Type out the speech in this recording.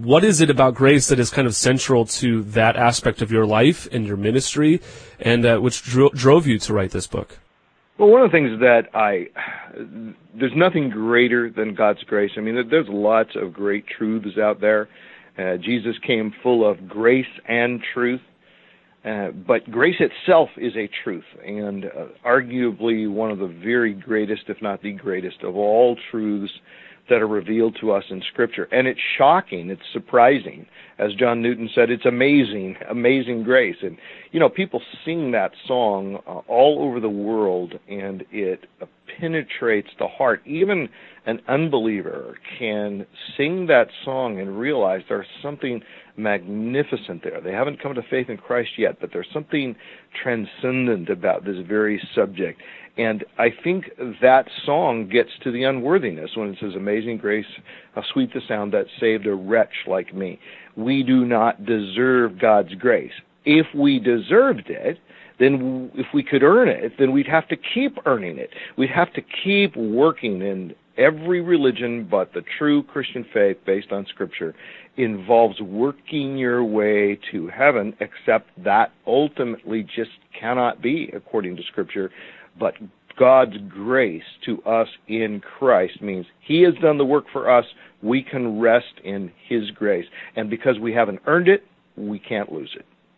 What is it about grace that is kind of central to that aspect of your life and your ministry, and which drove you to write this book? Well, one of the things that there's nothing greater than God's grace. I mean, there's lots of great truths out there. Jesus came full of grace and truth, but grace itself is a truth, and arguably one of the very greatest, if not the greatest, of all truths that are revealed to us in Scripture. And it's shocking, it's surprising. As John Newton said, it's amazing, amazing grace. And, people sing that song all over the world, and it penetrates the heart. Even an unbeliever can sing that song and realize there's something magnificent there. They haven't come to faith in Christ yet, but there's something transcendent about this very subject. And I think that song gets to the unworthiness when it says, "Amazing grace, how sweet the sound that saved a wretch like me." We do not deserve God's grace. If we deserved it, then if we could earn it, then we'd have to keep earning it. We'd have to keep working. In every religion but the true Christian faith based on Scripture involves working your way to heaven, except that ultimately just cannot be according to Scripture. But God's grace to us in Christ means He has done the work for us. We can rest in His grace. And because we haven't earned it, we can't lose it.